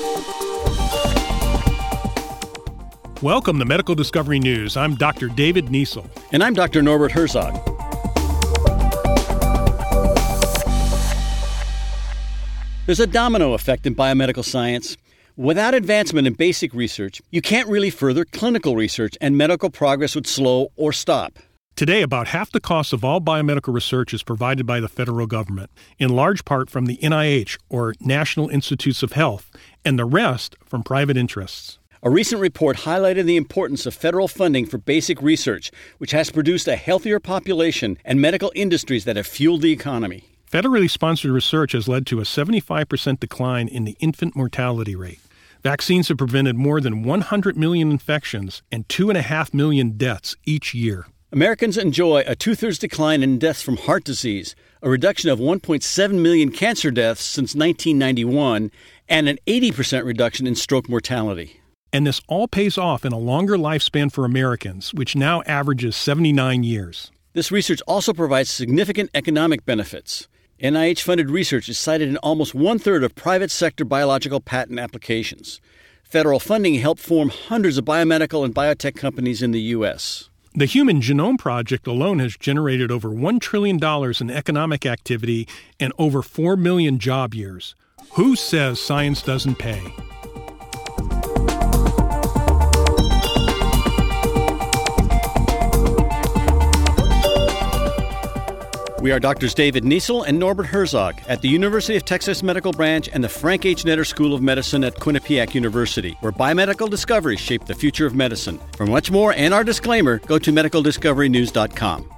Welcome to Medical Discovery News. I'm Dr. David Niesel. And I'm Dr. Norbert Herzog. There's a domino effect in biomedical science. Without advancement in basic research, you can't really further clinical research, and medical progress would slow or stop. Today, about half the cost of all biomedical research is provided by the federal government, in large part from the NIH, or National Institutes of Health, and the rest from private interests. A recent report highlighted the importance of federal funding for basic research, which has produced a healthier population and medical industries that have fueled the economy. Federally sponsored research has led to a 75% decline in the infant mortality rate. Vaccines have prevented more than 100 million infections and 2.5 million deaths each year. Americans enjoy a two-thirds decline in deaths from heart disease, a reduction of 1.7 million cancer deaths since 1991, and an 80% reduction in stroke mortality. And this all pays off in a longer lifespan for Americans, which now averages 79 years. This research also provides significant economic benefits. NIH-funded research is cited in almost one-third of private sector biological patent applications. Federal funding helped form hundreds of biomedical and biotech companies in the U.S. The Human Genome Project alone has generated over $1 trillion in economic activity and over 4 million job years. Who says science doesn't pay? We are Drs. David Niesel and Norbert Herzog at the University of Texas Medical Branch and the Frank H. Netter School of Medicine at Quinnipiac University, where biomedical discoveries shape the future of medicine. For much more and our disclaimer, go to medicaldiscoverynews.com.